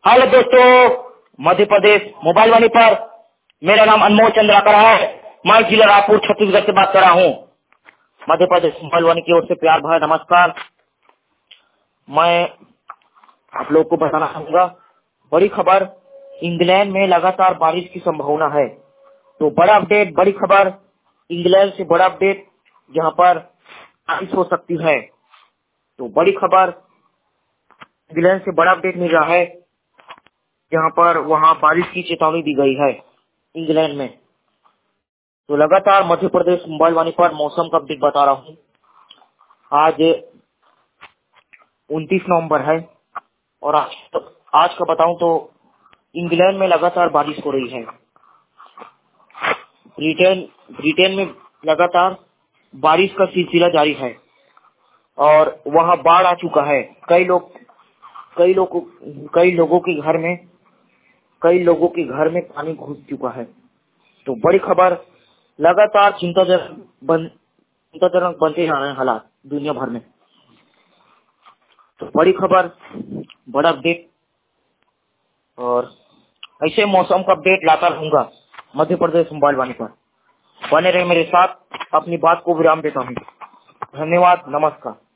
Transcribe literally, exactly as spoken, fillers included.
Hello दोस्तों, Madhya Pradesh mobile वाणी पर मेरा नाम अनमोल चंद्राकर है। मैं जिला रायपुर छत्तीसगढ़ से बात कर रहा हूँ। मध्य प्रदेश मोबाइल वाणी की ओर से प्यार भरा नमस्कार। मैं आप लोग को बताना चाहूंगा बड़ी खबर, इंग्लैंड में लगातार बारिश की संभावना है। तो बड़ा अपडेट, बड़ी खबर, इंग्लैंड से बड़ा अपडेट जहाँ पर बारिश हो सकती है। तो बड़ी खबर, इंग्लैंड से बड़ा अपडेट मिल रहा है जहाँ पर वहाँ बारिश की चेतावनी दी गई है इंग्लैंड में। तो लगातार मध्य प्रदेश मोबाइल वाणी पर मौसम का अपडेट बता रहा हूँ। आज उनतीस नवंबर है और आज आज का बताऊं तो इंग्लैंड में लगातार बारिश हो रही है। ब्रिटेन ब्रिटेन में लगातार बारिश का सिलसिला जारी है और वहाँ बाढ़ आ चुका है। कई लोग कई लोग कई लोगों के घर में कई लोगों के घर में पानी घुस चुका है। तो बड़ी खबर, लगातार चिंताजनक बन चिंताजनक बनते जा रहे हैं हालात दुनिया भर में। तो बड़ी खबर, बड़ा अपडेट और ऐसे मौसम का अपडेट लाता रहूंगा मध्य प्रदेश मोबाइल वाणी पर। बने रहे मेरे साथ। अपनी बात को विराम देता हूँ। धन्यवाद, नमस्कार।